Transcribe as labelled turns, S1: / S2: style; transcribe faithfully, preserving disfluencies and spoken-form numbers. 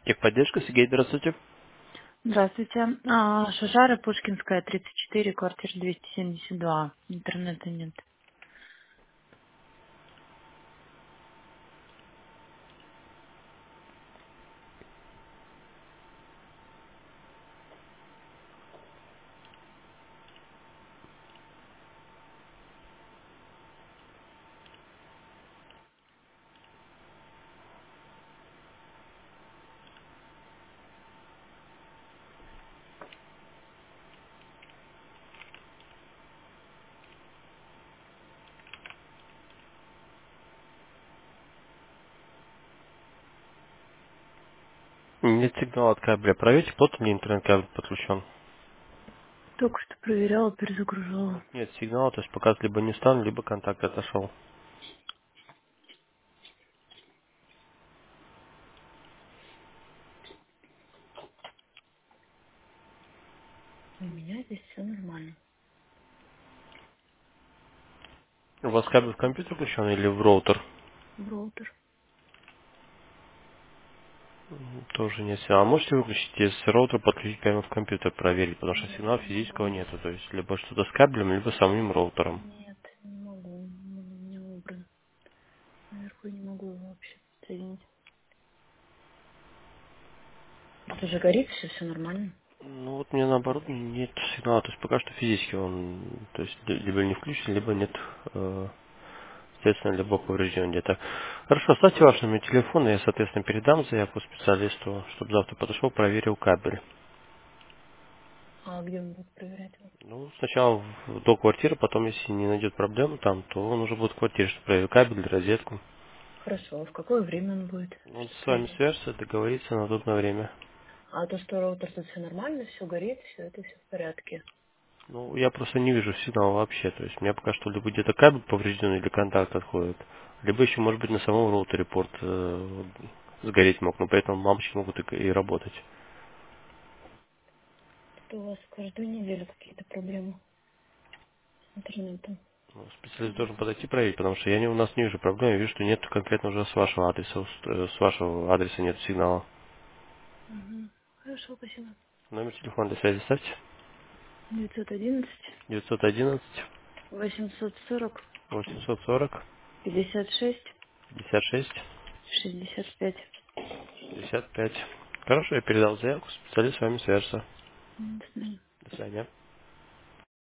S1: Техподдержка, Сергей, здравствуйте.
S2: Здравствуйте. А, Шушара Пушкинская, тридцать четыре, квартира двести семьдесят два. Интернета нет.
S1: Нет сигнала от кабеля. Проверьте, плотно ли интернет-кабель подключен.
S2: Только что проверяла, перезагружала.
S1: Нет сигнала, то есть показ либо не стан, либо контакт отошел.
S2: У меня здесь все нормально.
S1: У вас кабель в компьютер включен или в роутер?
S2: В роутер.
S1: М, Тоже нет сигнала. А можете выключить из роутера, подключить прямо в компьютер, проверить, потому что
S2: Нет,
S1: сигнала
S2: не
S1: физического
S2: могу.
S1: нету. То есть либо что-то с кабелем, либо самим роутером.
S2: Нет, не могу. Он у меня убран. Наверху не могу его вообще соединить. Это же горит все, все нормально.
S1: Ну вот мне наоборот нет сигнала, то есть пока что физически он, то есть ли- либо не включен, либо нет, э, соответственно, либо поврежден где-то. Хорошо, оставьте ваш номер телефона, я, соответственно, передам заявку специалисту, чтобы завтра подошел, проверил кабель.
S2: А где он будет проверять его?
S1: Ну, сначала в- до квартиры, потом, если не найдет проблему там, то он уже будет в квартире, чтобы проверил кабель, розетку.
S2: Хорошо. А в какое время он будет,
S1: Он
S2: чтобы
S1: с вами
S2: проверить?
S1: свяжется, договорится на удобное время.
S2: А то, что роутер тут все нормально, все горит, все это все в порядке.
S1: Ну, я просто не вижу сигнала вообще. То есть у меня пока что либо где-то кабель поврежден или контакт отходит, либо еще может быть на самом роутере порт э, сгореть мог, но при этом лампочки могут и, и работать.
S2: Это у вас каждую неделю какие-то проблемы с интернетом.
S1: Ну, специалист должен подойти проверить, потому что я не, у нас не вижу проблем, я вижу, что нет конкретно уже с вашего адреса, уст- э, с вашего адреса нет сигнала.
S2: Угу. Хорошо, спасибо.
S1: Номер телефона для связи ставьте.
S2: девятьсот одиннадцать
S1: девятьсот одиннадцать
S2: восемьсот сорок
S1: восемьсот сорок
S2: пятьдесят шесть
S1: пятьдесят шесть
S2: шестьдесят пять.
S1: шестьдесят пять. Хорошо, я передал заявку, специалист с вами свяжется.
S2: До свидания.
S1: До свидания.